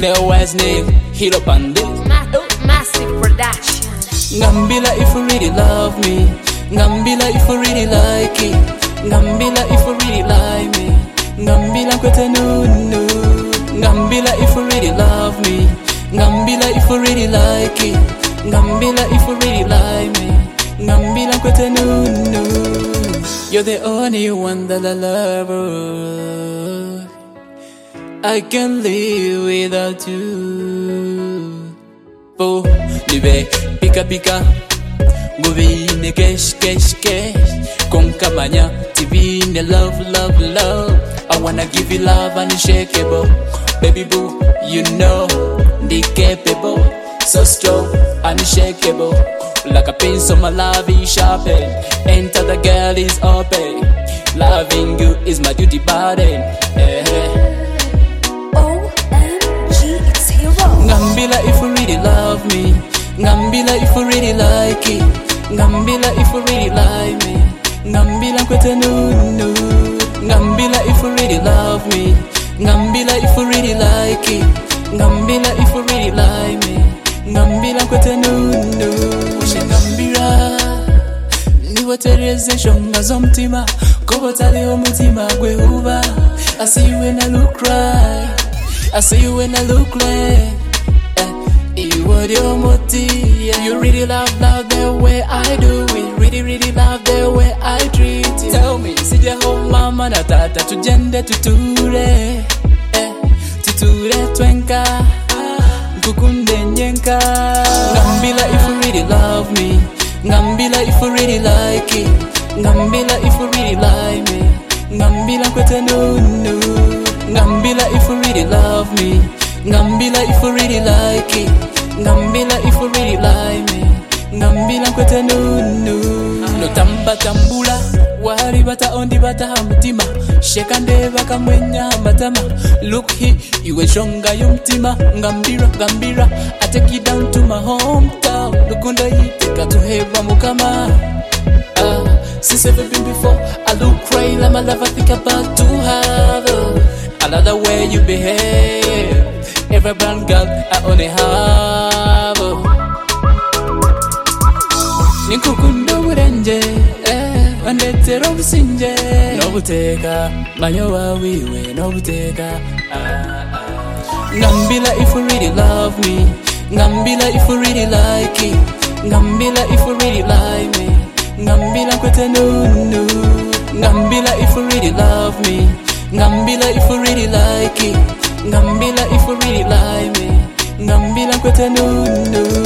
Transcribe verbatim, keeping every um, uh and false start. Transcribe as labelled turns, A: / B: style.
A: Leo Wise name, hit up on this.
B: Massive production.
A: Ngambila if you really love me, Ngambila if you really like it, Ngambila if you really like me, Ngambila kwete nunu. Ngambila if you really love me, Ngambila if you really like it, Ngambila if you really like me, Ngambila kwete nunu. You're the only one that I love. Oh. I can't live without you. Oh, libe pika pika, guvine kesh kesh kesh. Konkamanya tibine love love love. I wanna give you love unshakable, baby boo. You know, the capable, so strong, unshakable. Like a pencil, my love is sharpened. Enter the girl is open. Loving you is my duty burden. Eh. Ngambila if you really love me, Ngambila if you really like it, Ngambila if you really like me, Ngambila kwete nunu. Ngambila if you really love me, Ngambila if you really like it, Ngambila if you really like me, Ngambila kwete nunu. Ngambira niwatereze shonga zomtima, kobotale omutima gwe uba. I see you when I look right, I see you when I look like. You are your motive. You really love love the way I do it. Really, really love the way I treat you. Tell me, sija ho mama na tata tujende tuture, eh, tuture twenka, kukunde nyenka. Ngambila if you really love me, Ngambila if you really like it, Ngambila if you really like me, Ngambila kwete nunu. Ngambila if you really love me, Ngambila if you really like it, Ngambila if you really like me, Ngambila kwete nunu. No tamba tambula, wari bata ondi bata hamutima, shekande baka mwenya matama. Look here, you a shonga yumtima, Ngambira, Ngambira, I take you down to my hometown. Lukunda yiteka to heva mukama. Ah, since ever been before, I look crazy, like my love I think about to have. Uh, another way you behave. Every brand girl I only have. Nikukundo urenje, eh, wandetero businje. No buteka, manyowa wiwe, no buteka. Ah, ah. Ngambila if you really love me, Ngambila if you really like it, Ngambila if you really like me, Ngambila kwete nunu. Ngambila if you really love me, Ngambila if you really like it, Ngambila if you really like me, Ngambila kwete nunu.